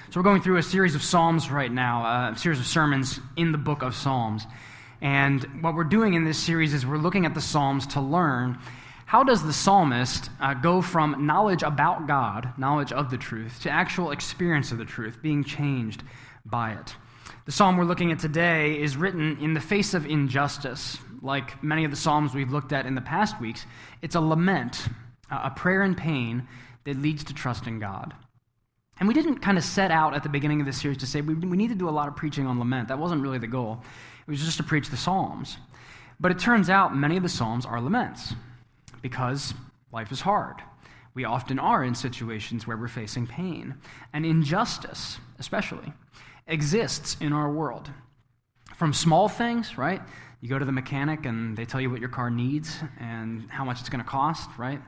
So we're going through a series of Psalms right now, a series of sermons in the book of Psalms. And what we're doing in this series is we're looking at the Psalms to learn how does the psalmist go from knowledge about God, knowledge of the truth, to actual experience of the truth, being changed by it. The psalm we're looking at today is written in the face of injustice. Like many of the psalms we've looked at in the past weeks, it's a lament, a prayer in pain that leads to trust in God. And we didn't kind of set out at the beginning of this series to say we need to do a lot of preaching on lament. That wasn't really the goal. It was just to preach the Psalms. But it turns out many of the Psalms are laments because life is hard. We often are in situations where we're facing pain. And injustice, especially, exists in our world. From small things, right? You go to the mechanic and they tell you what your car needs and how much it's going to cost, right?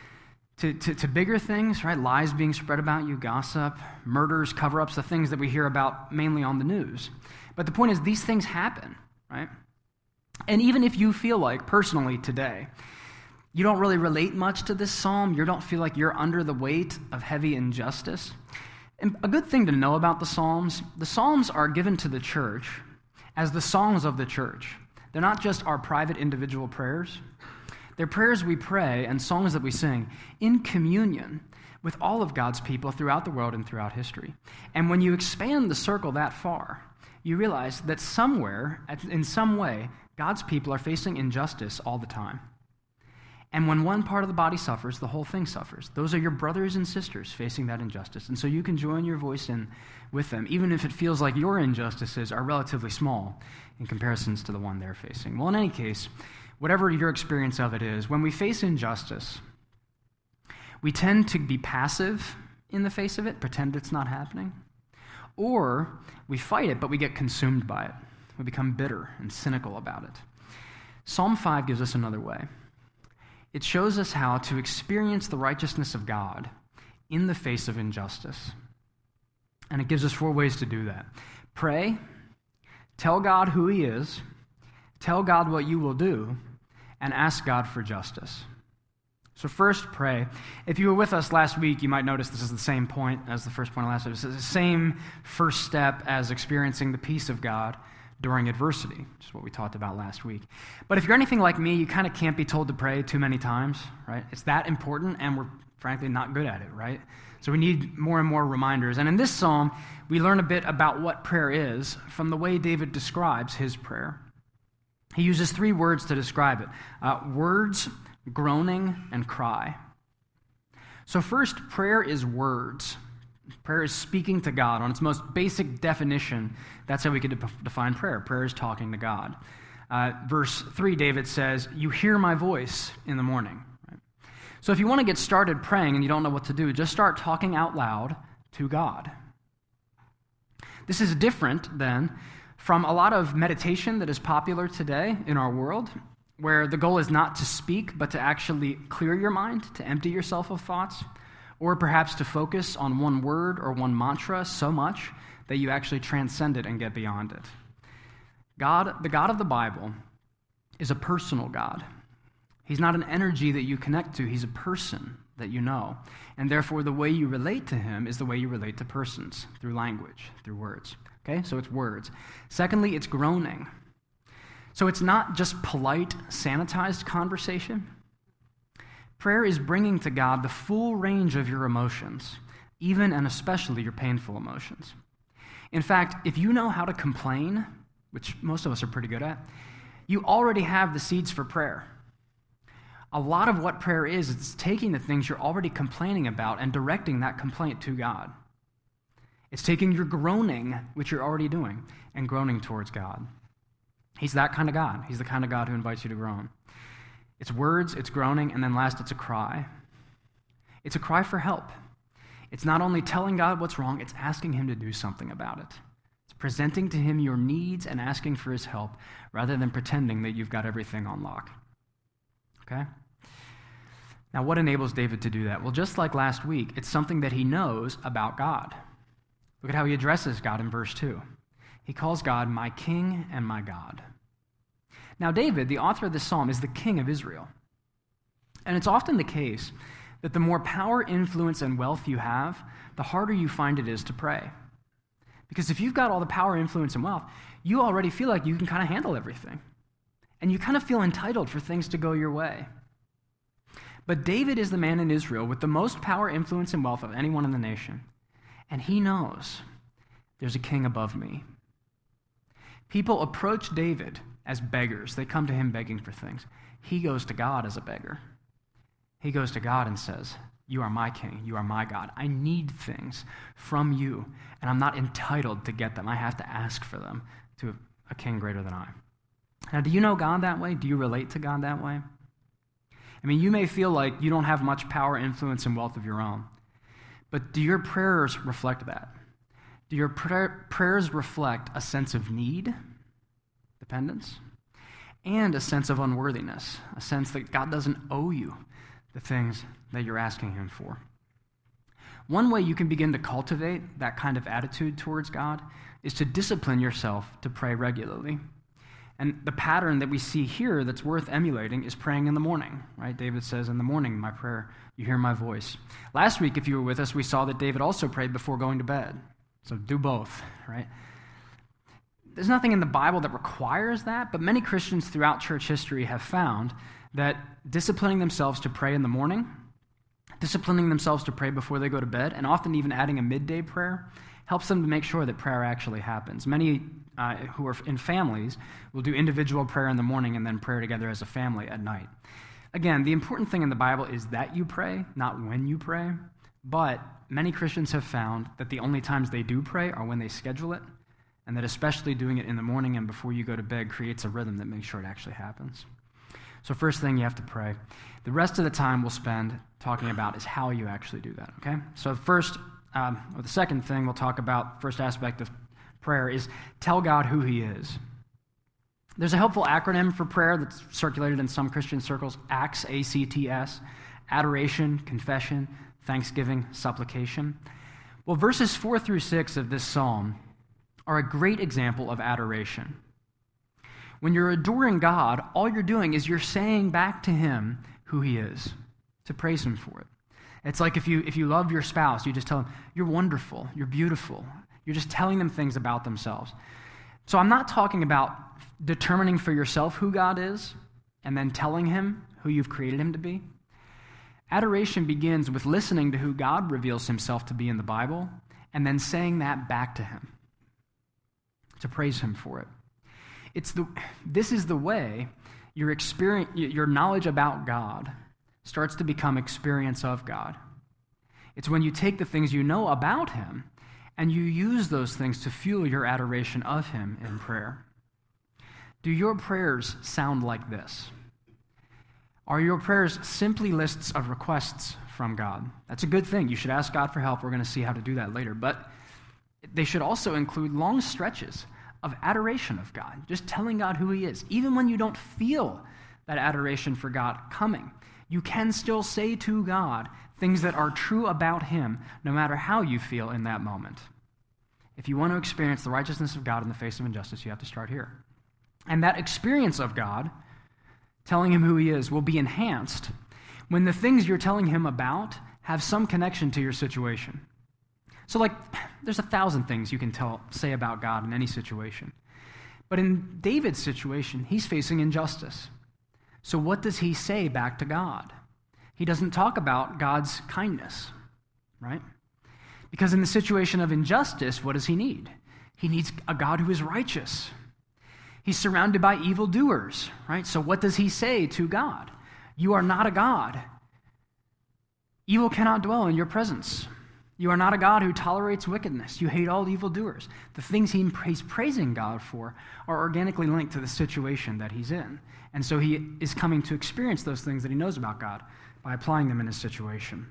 To bigger things, right? Lies being spread about you, gossip, murders, cover-ups, the things that we hear about mainly on the news. But the point is, these things happen, right? And even if you feel like, personally today, you don't really relate much to this psalm, you don't feel like you're under the weight of heavy injustice, and a good thing to know about the Psalms are given to the church as the songs of the church. They're not just our private individual prayers. They're prayers we pray and songs that we sing in communion with all of God's people throughout the world and throughout history. And when you expand the circle that far, you realize that somewhere, in some way, God's people are facing injustice all the time. And when one part of the body suffers, the whole thing suffers. Those are your brothers and sisters facing that injustice. And so you can join your voice in with them, even if it feels like your injustices are relatively small in comparisons to the one they're facing. Well, in any case, whatever your experience of it is, when we face injustice, we tend to be passive in the face of it, pretend it's not happening, or we fight it, but we get consumed by it. We become bitter and cynical about it. Psalm 5 gives us another way. It shows us how to experience the righteousness of God in the face of injustice. And it gives us 4 ways to do that. Pray, tell God who He is, tell God what you will do, and ask God for justice. So first, pray. If you were with us last week, you might notice this is the same point as the first point of last week. It's the same first step as experiencing the peace of God during adversity, which is what we talked about last week. But if you're anything like me, you kind of can't be told to pray too many times, right? It's that important, and we're frankly not good at it, right? So we need more and more reminders. And in this psalm, we learn a bit about what prayer is from the way David describes his prayer. He uses 3 words to describe it. Words, groaning, and cry. So first, prayer is words. Prayer is speaking to God. On its most basic definition, that's how we could define prayer. Prayer is talking to God. Verse 3, David says, "You hear my voice in the morning." Right? So if you want to get started praying and you don't know what to do, just start talking out loud to God. This is different, then, from a lot of meditation that is popular today in our world, where the goal is not to speak, but to actually clear your mind, to empty yourself of thoughts, or perhaps to focus on one word or one mantra so much that you actually transcend it and get beyond it. God, the God of the Bible, is a personal God. He's not an energy that you connect to. He's a person that you know. And therefore, the way you relate to Him is the way you relate to persons, through language, through words. Okay, so it's words. Secondly, it's groaning. So it's not just polite, sanitized conversation. Prayer is bringing to God the full range of your emotions, even and especially your painful emotions. In fact, if you know how to complain, which most of us are pretty good at, you already have the seeds for prayer. A lot of what prayer is, it's taking the things you're already complaining about and directing that complaint to God. It's taking your groaning, which you're already doing, and groaning towards God. He's that kind of God. He's the kind of God who invites you to groan. It's words, it's groaning, and then last, it's a cry. It's a cry for help. It's not only telling God what's wrong, it's asking Him to do something about it. It's presenting to Him your needs and asking for His help, rather than pretending that you've got everything on lock. Okay? Now, what enables David to do that? Well, just like last week, it's something that he knows about God. Look at how he addresses God in verse 2. He calls God my King and my God. Now, David, the author of this psalm, is the king of Israel. And it's often the case that the more power, influence, and wealth you have, the harder you find it is to pray. Because if you've got all the power, influence, and wealth, you already feel like you can kind of handle everything. And you kind of feel entitled for things to go your way. But David is the man in Israel with the most power, influence, and wealth of anyone in the nation. And he knows there's a king above me. People approach David as beggars. They come to him begging for things. He goes to God as a beggar. He goes to God and says, you are my king. You are my God. I need things from you, and I'm not entitled to get them. I have to ask for them to a king greater than I. Now, do you know God that way? Do you relate to God that way? I mean, you may feel like you don't have much power, influence, and wealth of your own, but do your prayers reflect that? Do your prayers reflect a sense of need, dependence, and a sense of unworthiness, a sense that God doesn't owe you the things that you're asking him for? One way you can begin to cultivate that kind of attitude towards God is to discipline yourself to pray regularly. And the pattern that we see here that's worth emulating is praying in the morning, right? David says, in the morning, my prayer, you hear my voice. Last week, if you were with us, we saw that David also prayed before going to bed. So do both, right? There's nothing in the Bible that requires that, but many Christians throughout church history have found that disciplining themselves to pray in the morning, disciplining themselves to pray before they go to bed, and often even adding a midday prayer helps them to make sure that prayer actually happens. Many who are in families will do individual prayer in the morning and then prayer together as a family at night. Again, the important thing in the Bible is that you pray, not when you pray, but many Christians have found that the only times they do pray are when they schedule it, and that especially doing it in the morning and before you go to bed creates a rhythm that makes sure it actually happens. So first thing, you have to pray. The rest of the time we'll spend talking about is how you actually do that, okay? So first, the second thing we'll talk about, first aspect of prayer, is tell God who he is. There's a helpful acronym for prayer that's circulated in some Christian circles, ACTS, A-C-T-S, adoration, confession, thanksgiving, supplication. Well, verses 4 through 6 of this psalm are a great example of adoration. When you're adoring God, all you're doing is you're saying back to him who he is, to praise him for it. It's like if you love your spouse, you just tell them, you're wonderful, you're beautiful. You're just telling them things about themselves. So I'm not talking about determining for yourself who God is and then telling him who you've created him to be. Adoration begins with listening to who God reveals himself to be in the Bible and then saying that back to him, to praise him for it. This is the way your knowledge about God starts to become experience of God. It's when you take the things you know about him and you use those things to fuel your adoration of him in prayer. Do your prayers sound like this? Are your prayers simply lists of requests from God? That's a good thing. You should ask God for help. We're going to see how to do that later. But they should also include long stretches of adoration of God, just telling God who he is. Even when you don't feel that adoration for God coming, you can still say to God things that are true about him, no matter how you feel in that moment. If you want to experience the righteousness of God in the face of injustice, you have to start here. And that experience of God, telling him who he is, will be enhanced when the things you're telling him about have some connection to your situation. So there's 1,000 things you can say about God in any situation. But in David's situation, he's facing injustice. So what does he say back to God? He doesn't talk about God's kindness, right? Because in the situation of injustice, what does he need? He needs a God who is righteous. He's surrounded by evildoers, right? So what does he say to God? You are not a God. Evil cannot dwell in your presence. You are not a God who tolerates wickedness. You hate all evildoers. The things he's praising God for are organically linked to the situation that he's in. And so he is coming to experience those things that he knows about God by applying them in his situation.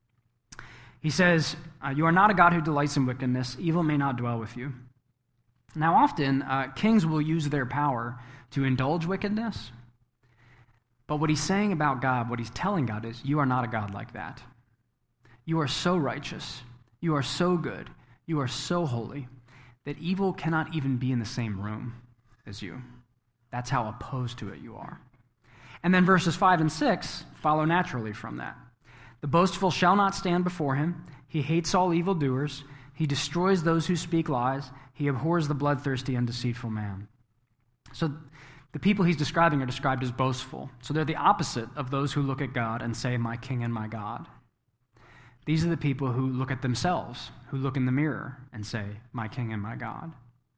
He says, you are not a God who delights in wickedness. Evil may not dwell with you. Now, often, kings will use their power to indulge wickedness. But what he's saying about God, what he's telling God is, you are not a God like that. You are so righteous, you are so good, you are so holy, that evil cannot even be in the same room as you. That's how opposed to it you are. And then verses 5 and 6 follow naturally from that. The boastful shall not stand before him. He hates all evildoers. He destroys those who speak lies. He abhors the bloodthirsty and deceitful man. So the people he's describing are described as boastful. So they're the opposite of those who look at God and say, my king and my God. These are the people who look at themselves, who look in the mirror and say, my king and my God.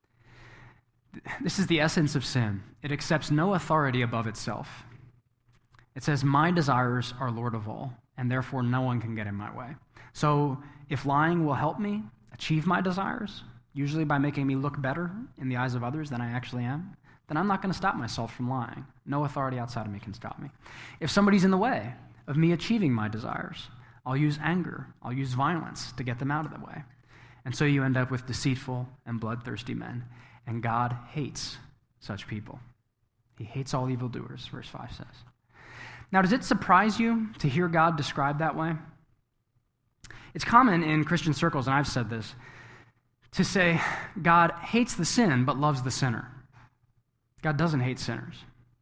This is the essence of sin. It accepts no authority above itself. It says, my desires are Lord of all, and therefore no one can get in my way. So if lying will help me achieve my desires, usually by making me look better in the eyes of others than I actually am, then I'm not going to stop myself from lying. No authority outside of me can stop me. If somebody's in the way of me achieving my desires, I'll use anger, I'll use violence to get them out of the way. And so you end up with deceitful and bloodthirsty men. And God hates such people. He hates all evildoers, verse 5 says. Now, does it surprise you to hear God described that way? It's common in Christian circles, and I've said this, to say God hates the sin but loves the sinner. God doesn't hate sinners.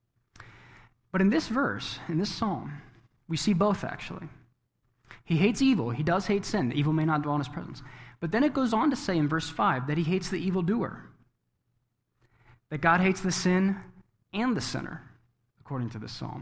But in this verse, in this psalm, we see both actually. He hates evil. He does hate sin. Evil may not dwell in his presence. But then it goes on to say in verse 5 that he hates the evildoer. That God hates the sin and the sinner, according to this psalm.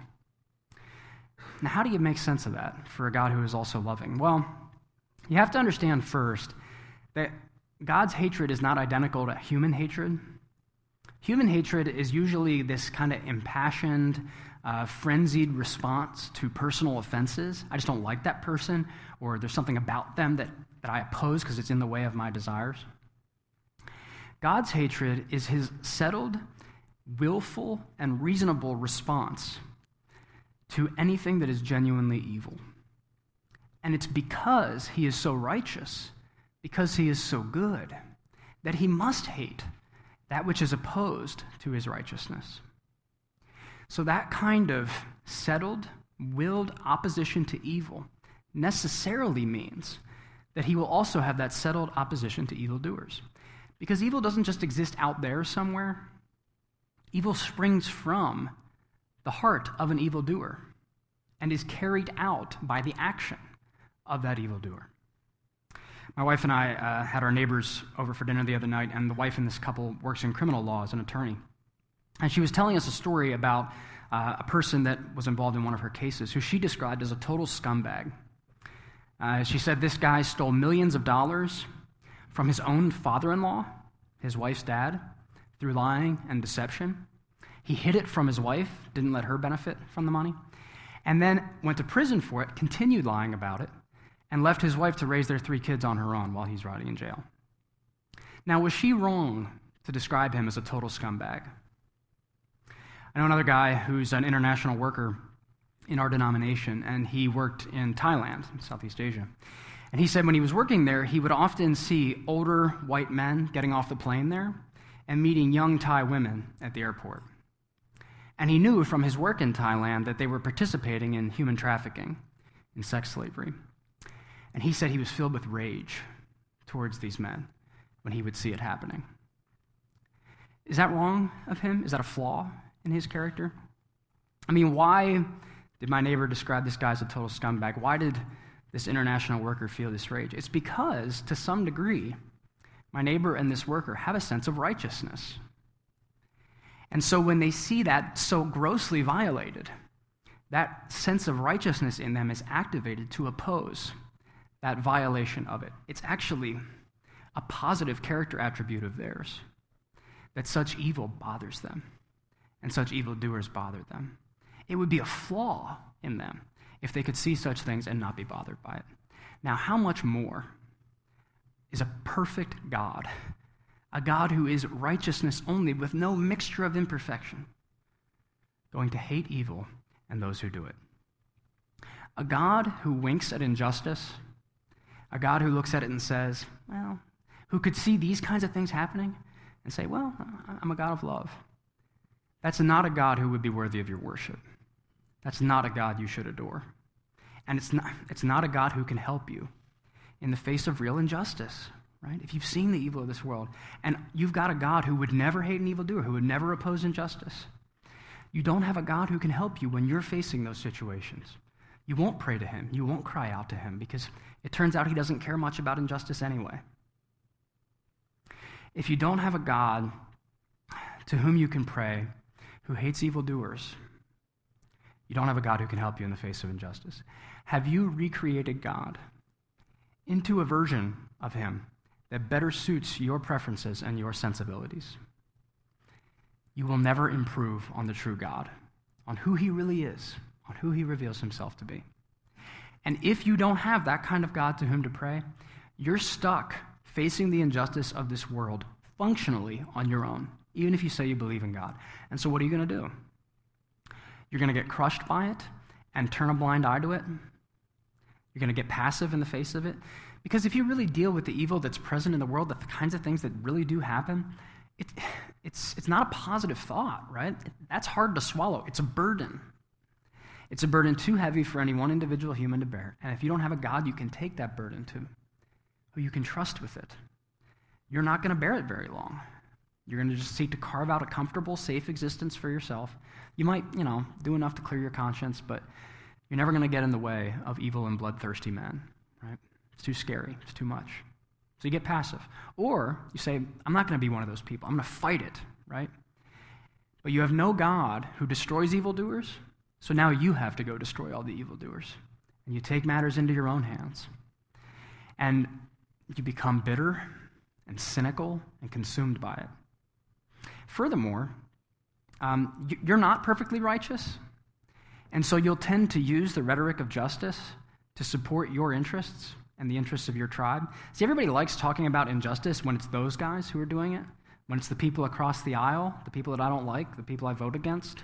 Now, how do you make sense of that for a God who is also loving? Well, you have to understand first that God's hatred is not identical to human hatred. Human hatred is usually this kind of impassioned, frenzied response to personal offenses. I just don't like that person, or there's something about them that I oppose because it's in the way of my desires. God's hatred is his settled, willful, and reasonable response to anything that is genuinely evil. And it's because he is so righteous, because he is so good, that he must hate that which is opposed to his righteousness. So that kind of settled, willed opposition to evil necessarily means that he will also have that settled opposition to evildoers. Because evil doesn't just exist out there somewhere. Evil springs from the heart of an evildoer and is carried out by the action of that evildoer. My wife and I had our neighbors over for dinner the other night, and the wife in this couple works in criminal law as an attorney. And she was telling us a story about a person that was involved in one of her cases who she described as a total scumbag. She said this guy stole millions of dollars from his own father-in-law, his wife's dad, through lying and deception. He hid it from his wife, didn't let her benefit from the money, and then went to prison for it, continued lying about it, and left his wife to raise their 3 kids on her own while he's rotting in jail. Now, was she wrong to describe him as a total scumbag? I know another guy who's an international worker in our denomination, and he worked in Thailand, in Southeast Asia. And he said when he was working there, he would often see older white men getting off the plane there and meeting young Thai women at the airport. And he knew from his work in Thailand that they were participating in human trafficking, in sex slavery. And he said he was filled with rage towards these men when he would see it happening. Is that wrong of him? Is that a flaw in his character? I mean, why did my neighbor describe this guy as a total scumbag? Why did this international worker feel this rage? It's because, to some degree, my neighbor and this worker have a sense of righteousness. And so when they see that so grossly violated, that sense of righteousness in them is activated to oppose that violation of it. It's actually a positive character attribute of theirs, that such evil bothers them and such evildoers bother them. It would be a flaw in them if they could see such things and not be bothered by it. Now, how much more is a perfect God, a God who is righteousness only with no mixture of imperfection, going to hate evil and those who do it? A God who winks at injustice, a God who looks at it and says, well, who could see these kinds of things happening and say, well, I'm a God of love. That's not a God who would be worthy of your worship. That's not a God you should adore. And it's not a God who can help you in the face of real injustice, right? If you've seen the evil of this world, and you've got a God who would never hate an evildoer, who would never oppose injustice, you don't have a God who can help you when you're facing those situations. You won't pray to him. You won't cry out to him because it turns out he doesn't care much about injustice anyway. If you don't have a God to whom you can pray, who hates evildoers, you don't have a God who can help you in the face of injustice. Have you recreated God into a version of him that better suits your preferences and your sensibilities? You will never improve on the true God, on who he really is, on who he reveals himself to be. And if you don't have that kind of God to whom to pray, you're stuck facing the injustice of this world functionally on your own, even if you say you believe in God. And so what are you going to do? You're going to get crushed by it and turn a blind eye to it. You're going to get passive in the face of it. Because if you really deal with the evil that's present in the world, the kinds of things that really do happen, it's not a positive thought, right? That's hard to swallow. It's a burden. It's a burden too heavy for any one individual human to bear. And if you don't have a God you can take that burden to, who you can trust with it, you're not going to bear it very long. You're going to just seek to carve out a comfortable, safe existence for yourself. You might, do enough to clear your conscience, but you're never going to get in the way of evil and bloodthirsty men, right? It's too scary. It's too much. So you get passive. Or you say, I'm not going to be one of those people. I'm going to fight it, right? But you have no God who destroys evildoers, so now you have to go destroy all the evildoers. And you take matters into your own hands. And you become bitter and cynical and consumed by it. Furthermore, you're not perfectly righteous, and so you'll tend to use the rhetoric of justice to support your interests and the interests of your tribe. See, everybody likes talking about injustice when it's those guys who are doing it, when it's the people across the aisle, the people that I don't like, the people I vote against.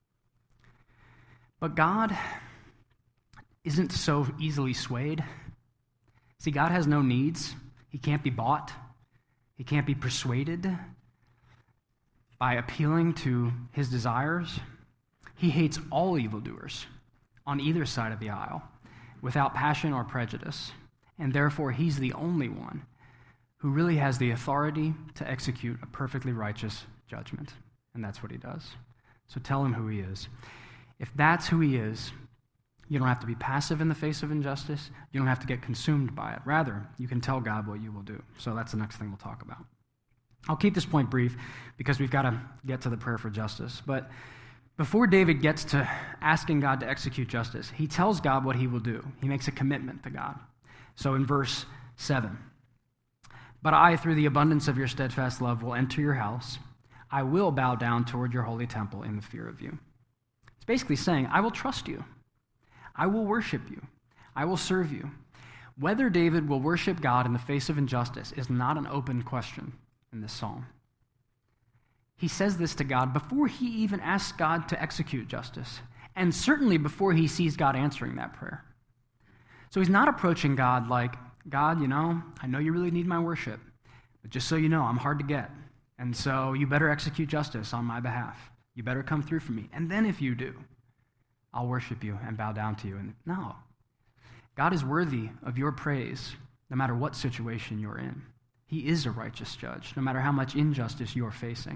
But God isn't so easily swayed. See, God has no needs. He can't be bought. He can't be persuaded by appealing to his desires. He hates all evildoers on either side of the aisle without passion or prejudice, and therefore he's the only one who really has the authority to execute a perfectly righteous judgment, and that's what he does. So tell him who he is. If that's who he is, you don't have to be passive in the face of injustice. You don't have to get consumed by it. Rather, you can tell God what you will do. So that's the next thing we'll talk about. I'll keep this point brief because we've got to get to the prayer for justice. But before David gets to asking God to execute justice, he tells God what he will do. He makes a commitment to God. So in verse 7, "But I, through the abundance of your steadfast love, will enter your house. I will bow down toward your holy temple in the fear of you." It's basically saying, I will trust you. I will worship you. I will serve you. Whether David will worship God in the face of injustice is not an open question in this psalm. He says this to God before he even asks God to execute justice, and certainly before he sees God answering that prayer. So he's not approaching God like, God, I know you really need my worship, but just so you know, I'm hard to get, and so you better execute justice on my behalf. You better come through for me, and then if you do, I'll worship you and bow down to you. And no, God is worthy of your praise no matter what situation you're in. He is a righteous judge, no matter how much injustice you're facing.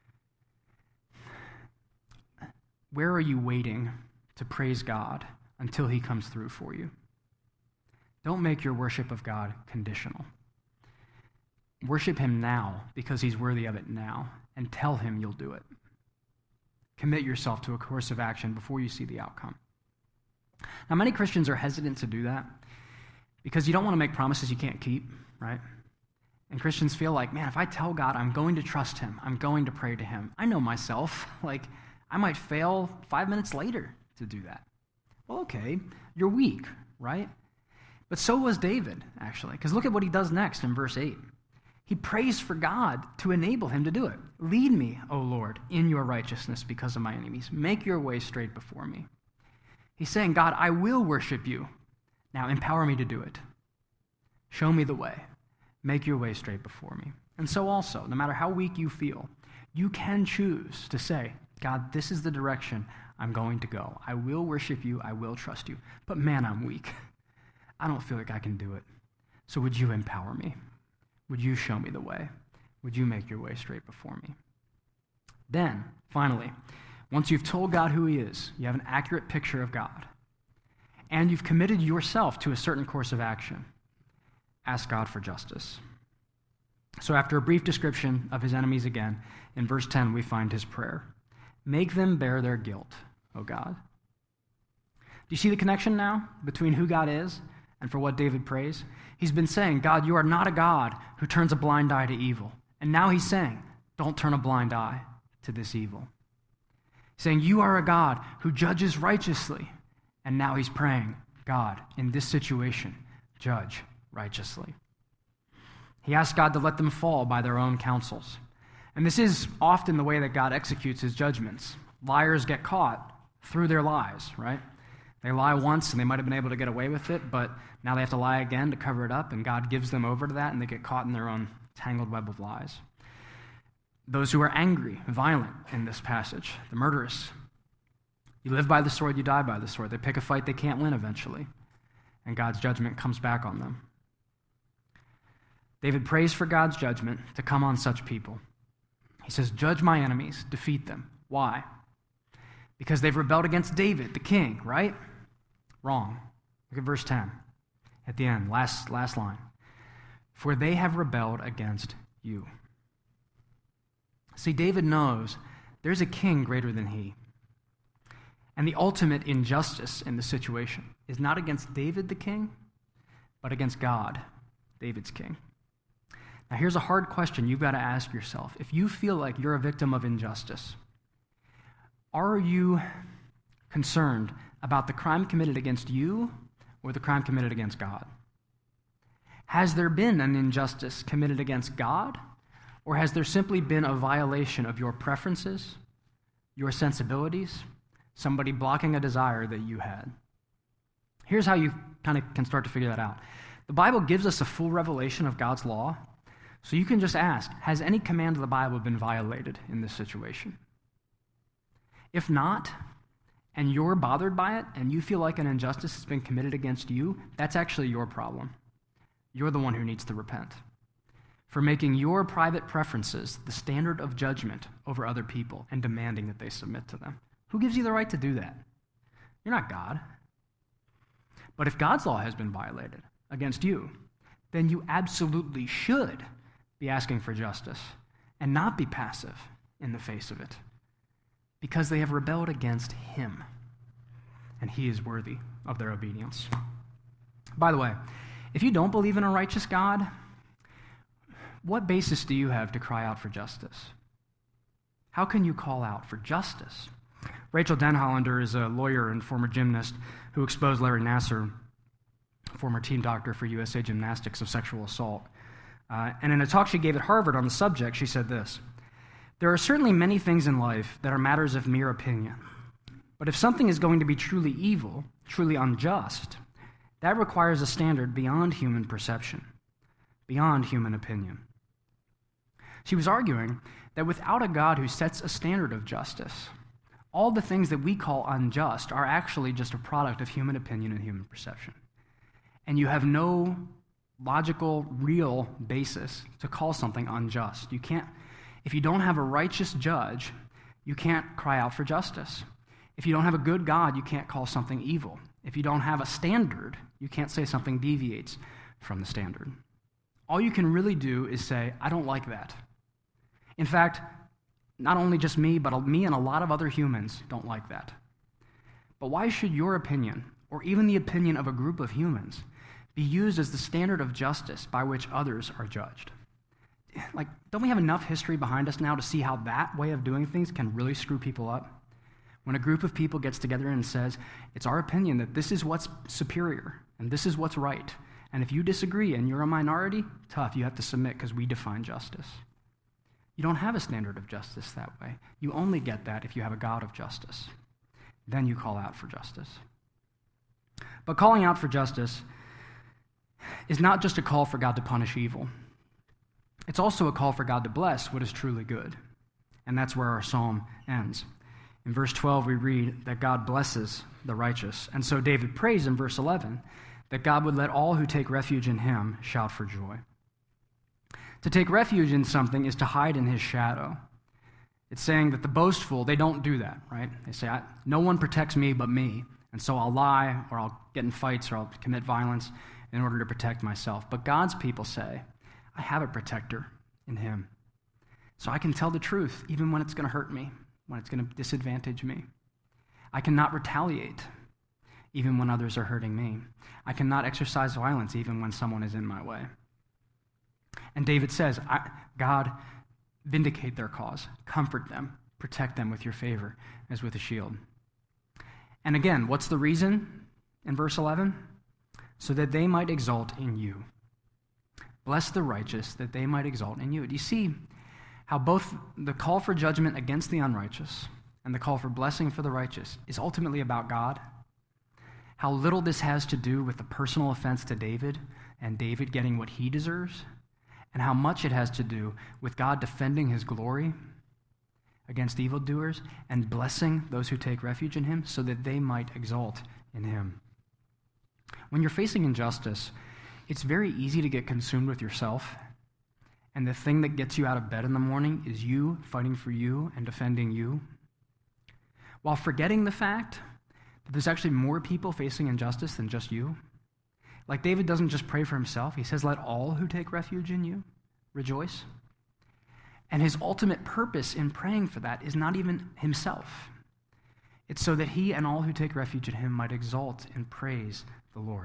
Where are you waiting to praise God until he comes through for you? Don't make your worship of God conditional. Worship him now because he's worthy of it now, and tell him you'll do it. Commit yourself to a course of action before you see the outcome. Now, many Christians are hesitant to do that because you don't want to make promises you can't keep, right? And Christians feel like, man, if I tell God I'm going to trust him, I'm going to pray to him, I know myself, I might fail 5 minutes later to do that. Well, okay, you're weak, right? But so was David, actually, because look at what he does next in verse 8. He prays for God to enable him to do it. Lead me, O Lord, in your righteousness because of my enemies. Make your way straight before me. He's saying, God, I will worship you. Now empower me to do it. Show me the way. Make your way straight before me. And so also, no matter how weak you feel, you can choose to say, God, this is the direction I'm going to go. I will worship you. I will trust you. But man, I'm weak. I don't feel like I can do it. So would you empower me? Would you show me the way? Would you make your way straight before me? Then, finally, once you've told God who he is, you have an accurate picture of God, and you've committed yourself to a certain course of action, ask God for justice. So after a brief description of his enemies again, in verse 10 we find his prayer. Make them bear their guilt, O God. Do you see the connection now between who God is and for what David prays? He's been saying, God, you are not a God who turns a blind eye to evil. And now he's saying, don't turn a blind eye to this evil. He's saying, you are a God who judges righteously. And now he's praying, God, in this situation, judge righteously. He asks God to let them fall by their own counsels. And this is often the way that God executes his judgments. Liars get caught through their lies, right? They lie once and they might have been able to get away with it, but now they have to lie again to cover it up, and God gives them over to that, and they get caught in their own tangled web of lies. Those who are angry, violent in this passage, the murderous. You live by the sword, you die by the sword. They pick a fight they can't win eventually, and God's judgment comes back on them. David prays for God's judgment to come on such people. He says, judge my enemies, defeat them. Why? Because they've rebelled against David, the king, right? Wrong. Look at verse 10 at the end, last line. For they have rebelled against you. See, David knows there's a king greater than he. And the ultimate injustice in the situation is not against David the king, but against God, David's king. Now here's a hard question you've got to ask yourself. If you feel like you're a victim of injustice, are you concerned about the crime committed against you or the crime committed against God? Has there been an injustice committed against God, or has there simply been a violation of your preferences, your sensibilities, somebody blocking a desire that you had? Here's how you kind of can start to figure that out. The Bible gives us a full revelation of God's law, so you can just ask, has any command of the Bible been violated in this situation? If not, and you're bothered by it, and you feel like an injustice has been committed against you, that's actually your problem. You're the one who needs to repent for making your private preferences the standard of judgment over other people and demanding that they submit to them. Who gives you the right to do that? You're not God. But if God's law has been violated against you, then you absolutely should be asking for justice and not be passive in the face of it, because they have rebelled against him, and he is worthy of their obedience. By the way, if you don't believe in a righteous God, what basis do you have to cry out for justice? How can you call out for justice? Rachel Denhollander is a lawyer and former gymnast who exposed Larry Nassar, former team doctor for USA Gymnastics, of sexual assault. And in a talk she gave at Harvard on the subject, she said this: there are certainly many things in life that are matters of mere opinion. But if something is going to be truly evil, truly unjust, that requires a standard beyond human perception, beyond human opinion. She was arguing that without a God who sets a standard of justice, all the things that we call unjust are actually just a product of human opinion and human perception. And you have no logical, real basis to call something unjust. You can't, if you don't have a righteous judge, you can't cry out for justice. If you don't have a good God, you can't call something evil. If you don't have a standard, you can't say something deviates from the standard. All you can really do is say, I don't like that. In fact, not only just me, but me and a lot of other humans don't like that. But why should your opinion, or even the opinion of a group of humans, be used as the standard of justice by which others are judged? Like, don't we have enough history behind us now to see how that way of doing things can really screw people up? When a group of people gets together and says, it's our opinion that this is what's superior and this is what's right, and if you disagree and you're a minority, tough, you have to submit because we define justice. You don't have a standard of justice that way. You only get that if you have a God of justice. Then you call out for justice. But calling out for justice is not just a call for God to punish evil. It's also a call for God to bless what is truly good. And that's where our psalm ends. In verse 12, we read that God blesses the righteous. And so David prays in verse 11 that God would let all who take refuge in him shout for joy. To take refuge in something is to hide in his shadow. It's saying that the boastful, they don't do that, right? They say, no one protects me but me, and so I'll lie, or I'll get in fights, or I'll commit violence in order to protect myself. But God's people say, I have a protector in him. So I can tell the truth even when it's going to hurt me, when it's going to disadvantage me. I cannot retaliate even when others are hurting me. I cannot exercise violence even when someone is in my way. And David says, God, vindicate their cause, comfort them, protect them with your favor as with a shield. And again, what's the reason in verse 11? So that they might exalt in you. Bless the righteous, that they might exalt in you. Do you see how both the call for judgment against the unrighteous and the call for blessing for the righteous is ultimately about God? How little this has to do with the personal offense to David and David getting what he deserves, and how much it has to do with God defending his glory against evildoers and blessing those who take refuge in him so that they might exalt in him. When you're facing injustice, it's very easy to get consumed with yourself, and the thing that gets you out of bed in the morning is you fighting for you and defending you, while forgetting the fact that there's actually more people facing injustice than just you. Like David doesn't just pray for himself. He says, let all who take refuge in you rejoice. And his ultimate purpose in praying for that is not even himself. It's so that he and all who take refuge in him might exalt and praise the Lord.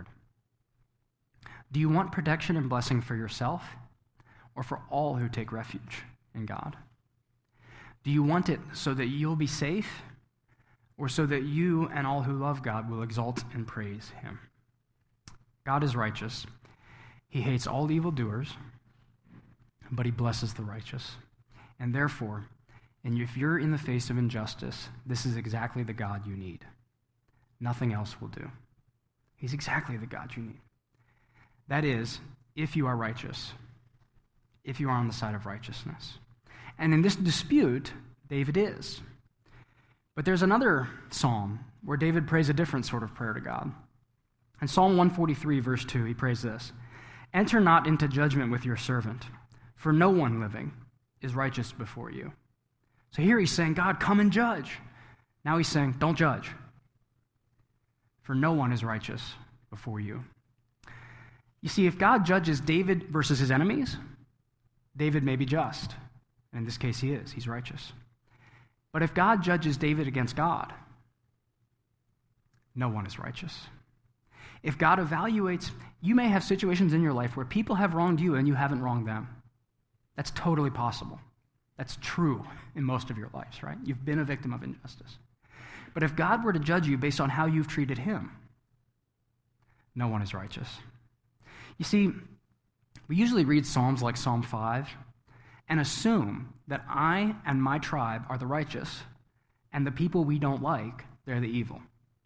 Do you want protection and blessing for yourself or for all who take refuge in God? Do you want it so that you'll be safe or so that you and all who love God will exalt and praise him? God is righteous. He hates all evildoers, but he blesses the righteous. And therefore, and if you're in the face of injustice, this is exactly the God you need. Nothing else will do. He's exactly the God you need. That is, if you are righteous, if you are on the side of righteousness. And in this dispute, David is. But there's another psalm where David prays a different sort of prayer to God. In Psalm 143, verse 2, he prays this, "Enter not into judgment with your servant, for no one living is righteous before you." So here he's saying, God, come and judge. Now he's saying, don't judge, for no one is righteous before you. You see, if God judges David versus his enemies, David may be just. And in this case, he is. He's righteous. But if God judges David against God, no one is righteous. If God evaluates, you may have situations in your life where people have wronged you and you haven't wronged them. That's totally possible. That's true in most of your lives, right? You've been a victim of injustice. But if God were to judge you based on how you've treated him, no one is righteous. You see, we usually read Psalms like Psalm 5 and assume that I and my tribe are the righteous, and the people we don't like, they're the evil.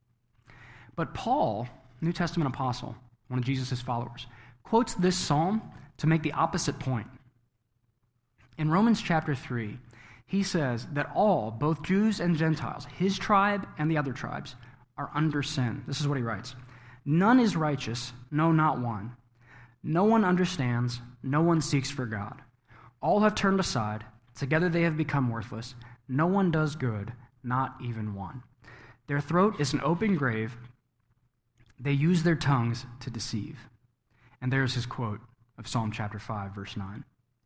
But Paul, New Testament apostle, one of Jesus' followers, quotes this psalm to make the opposite point. In Romans chapter 3, he says that all, both Jews and Gentiles, his tribe and the other tribes, are under sin. This is what he writes. "None is righteous, no, not one. No one understands, no one seeks for God. All have turned aside, together they have become worthless. No one does good, not even one. Their throat is an open grave. They use their tongues to deceive." And there's his quote of Psalm chapter 5, verse 9.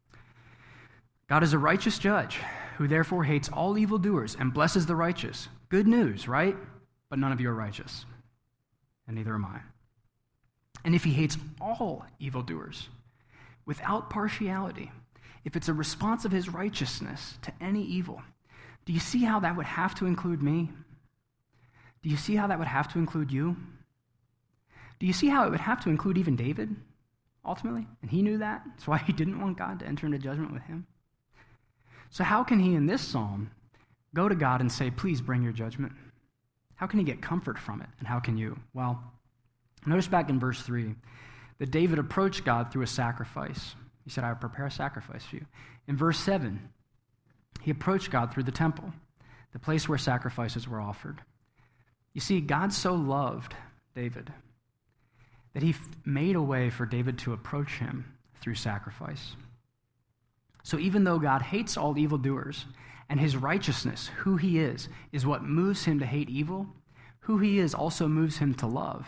God is a righteous judge who therefore hates all evildoers and blesses the righteous. Good news, right? But none of you are righteous, and neither am I. And if he hates all evildoers without partiality, if it's a response of his righteousness to any evil, do you see how that would have to include me? Do you see how that would have to include you? Do you see how it would have to include even David, ultimately? And he knew that. That's why he didn't want God to enter into judgment with him. So how can he, in this psalm, go to God and say, please bring your judgment? How can he get comfort from it? And how can you? Well, notice back in verse 3 that David approached God through a sacrifice. He said, I will prepare a sacrifice for you. In verse 7, he approached God through the temple, the place where sacrifices were offered. You see, God so loved David that he made a way for David to approach him through sacrifice. So even though God hates all evildoers, and his righteousness, who he is what moves him to hate evil, who he is also moves him to love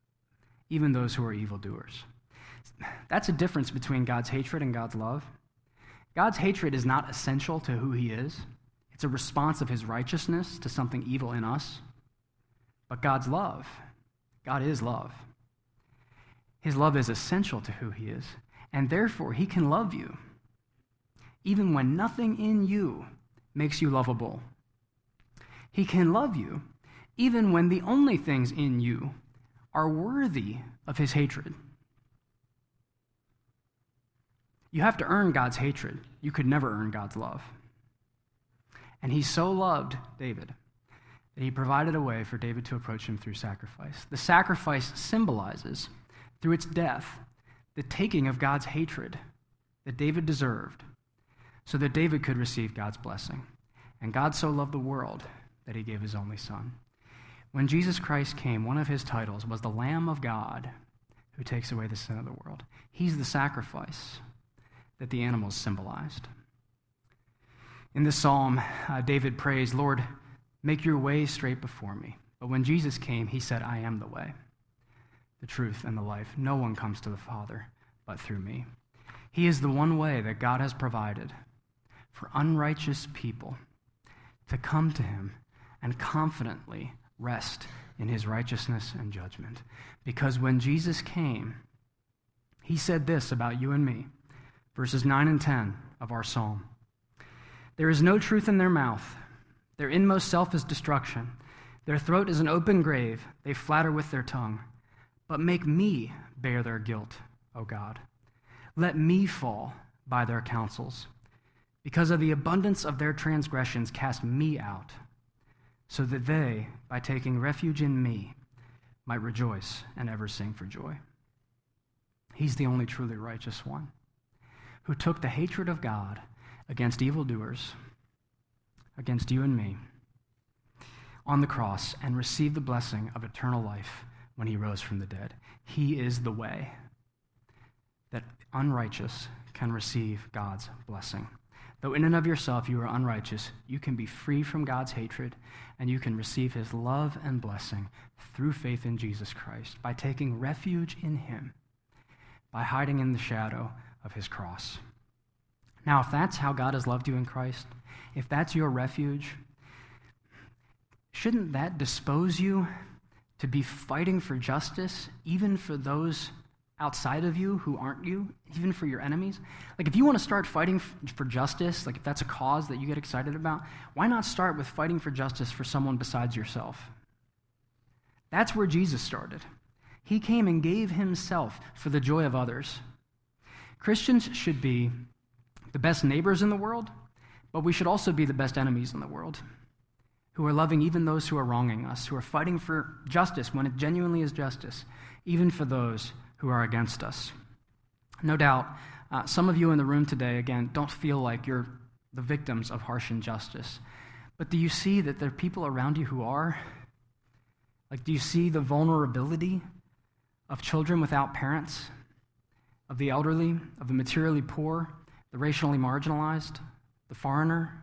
even those who are evildoers. That's a difference between God's hatred and God's love. God's hatred is not essential to who he is. It's a response of his righteousness to something evil in us. But God's love, God is love. His love is essential to who he is, and therefore he can love you, even when nothing in you makes you lovable. He can love you, even when the only things in you are worthy of his hatred. You have to earn God's hatred. You could never earn God's love. And he so loved David that he provided a way for David to approach him through sacrifice. The sacrifice symbolizes, through its death, the taking of God's hatred that David deserved so that David could receive God's blessing. And God so loved the world that he gave his only son. When Jesus Christ came, one of his titles was the Lamb of God who takes away the sin of the world. He's the sacrifice that the animals symbolized. In this psalm, David prays, "Lord, make your way straight before me." But when Jesus came, he said, "I am the way, the truth, and the life. No one comes to the Father but through me." He is the one way that God has provided for unrighteous people to come to him and confidently rest in his righteousness and judgment. Because when Jesus came, he said this about you and me, verses 9 and 10 of our psalm. "There is no truth in their mouth. Their inmost self is destruction. Their throat is an open grave. They flatter with their tongue. But make me bear their guilt, O God. Let me fall by their counsels. Because of the abundance of their transgressions, cast me out, so that they, by taking refuge in me, might rejoice and ever sing for joy." He's the only truly righteous one, who took the hatred of God against evildoers, against you and me, on the cross and received the blessing of eternal life when he rose from the dead. He is the way that unrighteous can receive God's blessing. Though in and of yourself you are unrighteous, you can be free from God's hatred, and you can receive his love and blessing through faith in Jesus Christ, by taking refuge in him, by hiding in the shadow of his cross. Now, if that's how God has loved you in Christ, if that's your refuge, shouldn't that dispose you to be fighting for justice, even for those outside of you who aren't you, even for your enemies? Like, if you want to start fighting for justice, like if that's a cause that you get excited about, why not start with fighting for justice for someone besides yourself? That's where Jesus started. He came and gave himself for the joy of others. Christians should be the best neighbors in the world, but we should also be the best enemies in the world, who are loving even those who are wronging us, who are fighting for justice when it genuinely is justice, even for those who are against us. No doubt, some of you in the room today, again, don't feel like you're the victims of harsh injustice. But do you see that there are people around you who are? Like, do you see the vulnerability of children without parents, of the elderly, of the materially poor, the racially marginalized, the foreigner?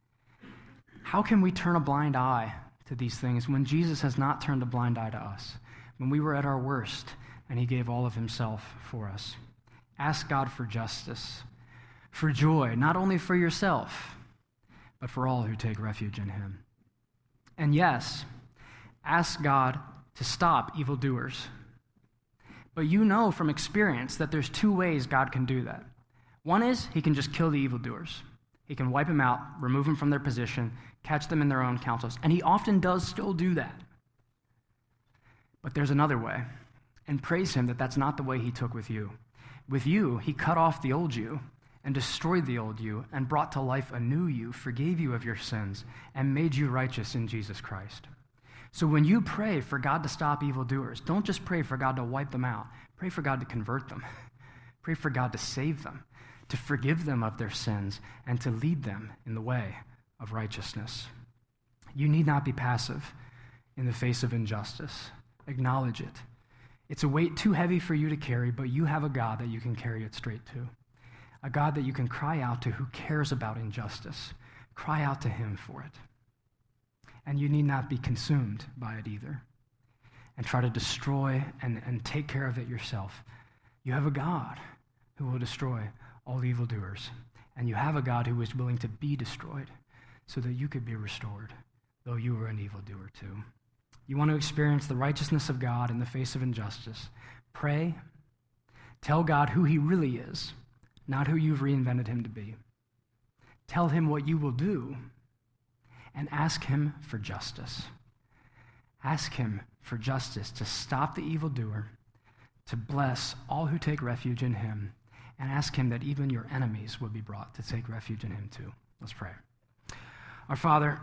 How can we turn a blind eye to these things when Jesus has not turned a blind eye to us, when we were at our worst, and he gave all of himself for us? Ask God for justice, for joy, not only for yourself, but for all who take refuge in him. And yes, ask God to stop evildoers. But you know from experience that there's two ways God can do that. One is he can just kill the evildoers. He can wipe them out, remove them from their position, catch them in their own counsels. And he often does still do that. But there's another way. And praise him that that's not the way he took with you. With you, he cut off the old you and destroyed the old you and brought to life a new you, forgave you of your sins, and made you righteous in Jesus Christ. So when you pray for God to stop evildoers, don't just pray for God to wipe them out. Pray for God to convert them. Pray for God to save them, to forgive them of their sins, and to lead them in the way of righteousness. You need not be passive in the face of injustice. Acknowledge it. It's a weight too heavy for you to carry, but you have a God that you can carry it straight to. A God that you can cry out to who cares about injustice. Cry out to him for it. And you need not be consumed by it either and try to destroy and take care of it yourself. You have a God who will destroy all evildoers And you have a God who was willing to be destroyed so that you could be restored, though you were an evildoer too. You want to experience the righteousness of God in the face of injustice. Pray. Tell God who he really is, not who you've reinvented him to be. Tell him what you will do, and ask him for justice. Ask him for justice to stop the evildoer, to bless all who take refuge in him, and ask him that even your enemies would be brought to take refuge in him too. Let's pray. Our Father,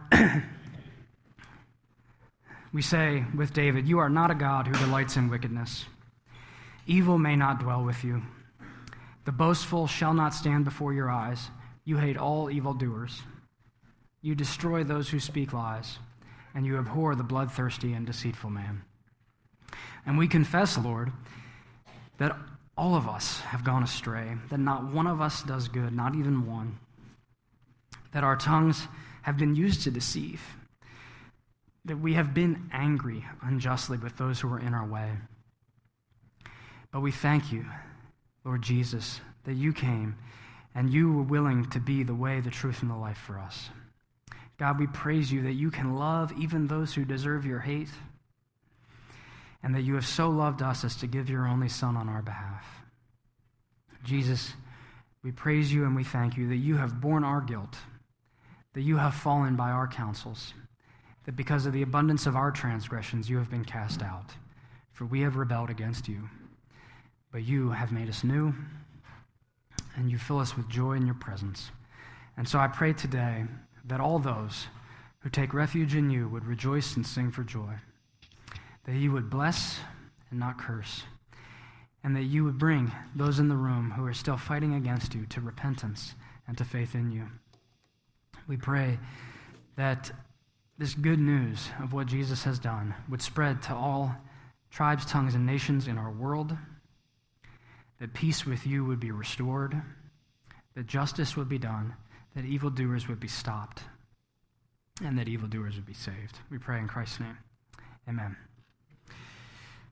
we say with David, you are not a God who delights in wickedness. Evil may not dwell with you. The boastful shall not stand before your eyes. You hate all evildoers. You destroy those who speak lies, and you abhor the bloodthirsty and deceitful man. And we confess, Lord, that all of us have gone astray, that not one of us does good, not even one, that our tongues have been used to deceive, that we have been angry unjustly with those who are in our way. But we thank you, Lord Jesus, that you came and you were willing to be the way, the truth, and the life for us. God, we praise you that you can love even those who deserve your hate, and that you have so loved us as to give your only Son on our behalf. Jesus, we praise you and we thank you that you have borne our guilt, that you have fallen by our counsels, that because of the abundance of our transgressions you have been cast out, for we have rebelled against you. But you have made us new, and you fill us with joy in your presence. And so I pray today that all those who take refuge in you would rejoice and sing for joy, that you would bless and not curse, and that you would bring those in the room who are still fighting against you to repentance and to faith in you. We pray that this good news of what Jesus has done would spread to all tribes, tongues, and nations in our world, that peace with you would be restored, that justice would be done, that evildoers would be stopped, and that evildoers would be saved. We pray in Christ's name. Amen.